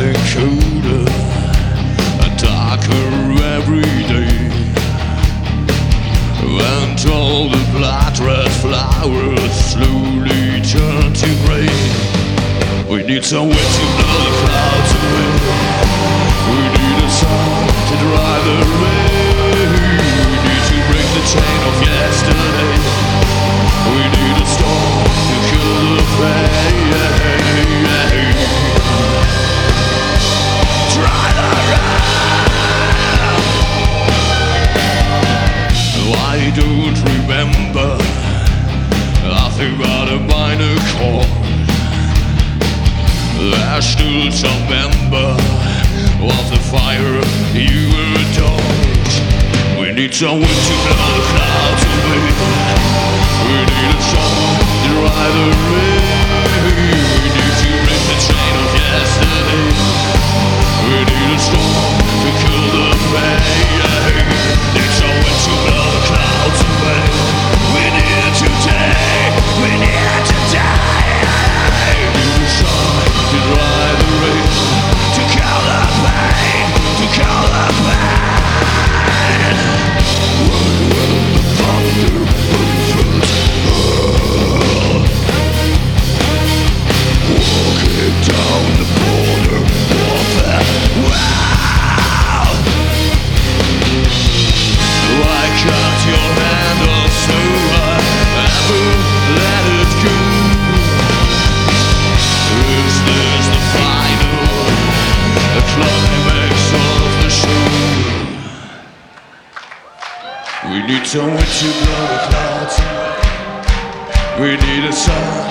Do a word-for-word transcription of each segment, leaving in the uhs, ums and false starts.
getting colder and darker every day, and all the blood red flowers slowly turn to grey. We need some wind to blow the clouds away. We need a sun to dry the rain. We need to break the chain of yesterday. We need a storm to kill the pain. Dry the rain. I don't remember nothing but a minor chord. There's still some ember of the fire you adored. We need some wind to blow the clouds away. We need a sun to dry the rain. We need to break the chain of yesterday. We need a storm to kill the pain. Need some wind to blow the clouds away. We need it today. We need it today. We need a sun to dry the rain, to kill the pain, to kill the pain. When will the thunder burst? Walking down the border of that wow. Why cut your hand off so I ever let it go? Is this the final, the climax of the show? We need someone to blow the clouds away. We need a sun.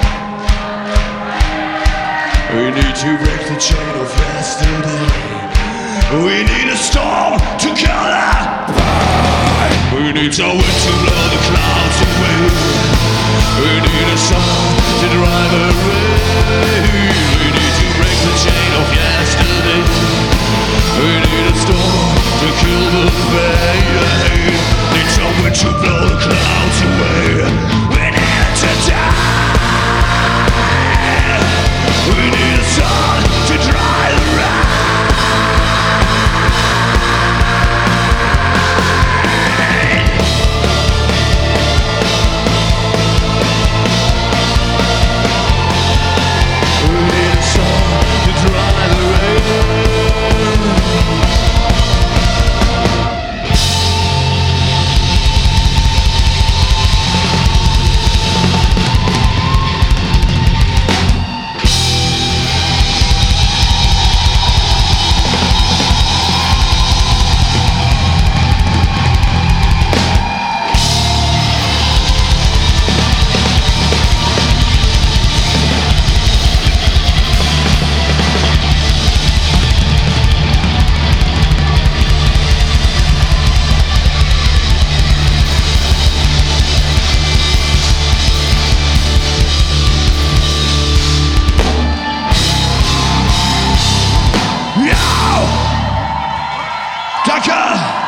We need to break the chain of yesterday. We need a storm to kill the pain. We need someone to blow the clouds away. We need a sun to dry the rain. We need to break the chain of yesterday. We need a storm to kill the pain. Need someone to blow the clouds away. We need to die. We need a sun to dry the rain. We need a sun to dry the rain. Danke!